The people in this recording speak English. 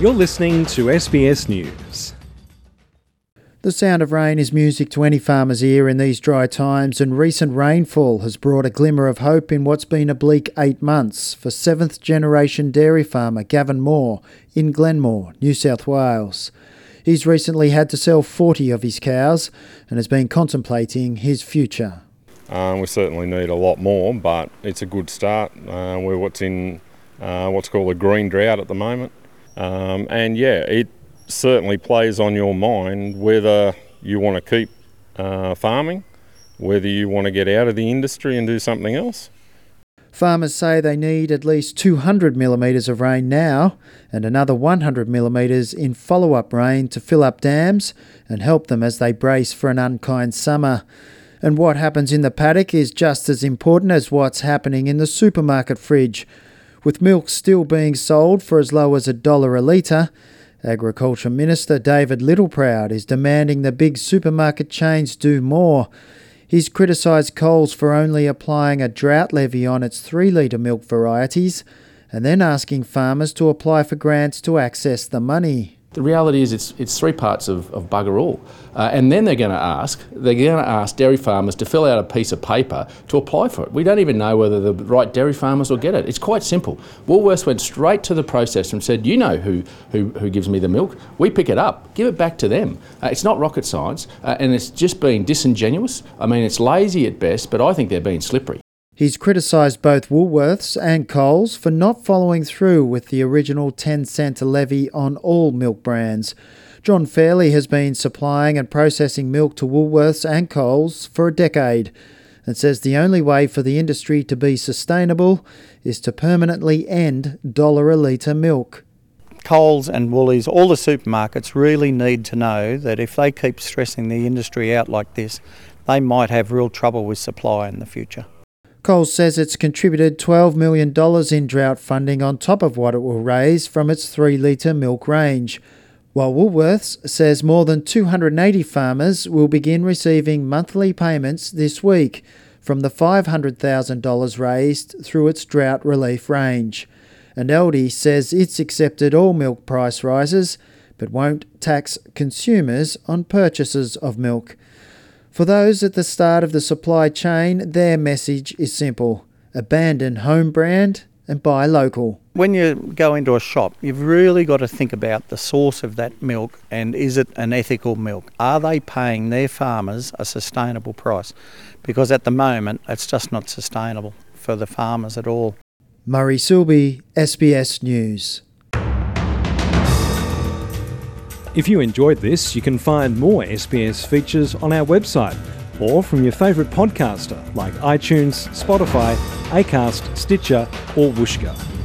You're listening to SBS News. The sound of rain is music to any farmer's ear in these dry times, and recent rainfall has brought a glimmer of hope in what's been a bleak 8 months for seventh-generation dairy farmer Gavin Moore in Glenmore, New South Wales. He's recently had to sell 40 of his cows and has been contemplating his future. We certainly need a lot more, but it's a good start. We're what's called a green drought at the moment. It certainly plays on your mind whether you want to keep farming, whether you want to get out of the industry and do something else. Farmers say they need at least 200 millimetres of rain now and another 100 millimetres in follow-up rain to fill up dams and help them as they brace for an unkind summer. And what happens in the paddock is just as important as what's happening in the supermarket fridge. With milk still being sold for as low as $1 a litre, Agriculture Minister David Littleproud is demanding the big supermarket chains do more. He's criticised Coles for only applying a drought levy on its 3-litre milk varieties and then asking farmers to apply for grants to access the money. The reality is it's 3 parts of bugger all. And then they're going to ask dairy farmers to fill out a piece of paper to apply for it. We don't even know whether the right dairy farmers will get it. It's quite simple. Woolworths went straight to the process and said, you know who gives me the milk. We pick it up, give it back to them. It's not rocket science, and it's just being disingenuous. I mean, it's lazy at best, but I think they're being slippery. He's criticised both Woolworths and Coles for not following through with the original 10-cent levy on all milk brands. John Fairley has been supplying and processing milk to Woolworths and Coles for a decade and says the only way for the industry to be sustainable is to permanently end $1 a litre milk. Coles and Woolies, all the supermarkets really need to know that if they keep stressing the industry out like this, they might have real trouble with supply in the future. Coles says it's contributed $12 million in drought funding on top of what it will raise from its 3-litre milk range, while Woolworths says more than 280 farmers will begin receiving monthly payments this week from the $500,000 raised through its drought relief range. And Aldi says it's accepted all milk price rises but won't tax consumers on purchases of milk. For those at the start of the supply chain, their message is simple: abandon home brand and buy local. When you go into a shop, you've really got to think about the source of that milk and is it an ethical milk? Are they paying their farmers a sustainable price? Because at the moment, it's just not sustainable for the farmers at all. Murray Silby, SBS News. If you enjoyed this, you can find more SBS features on our website or from your favourite podcaster like iTunes, Spotify, Acast, Stitcher or Whooshkaa.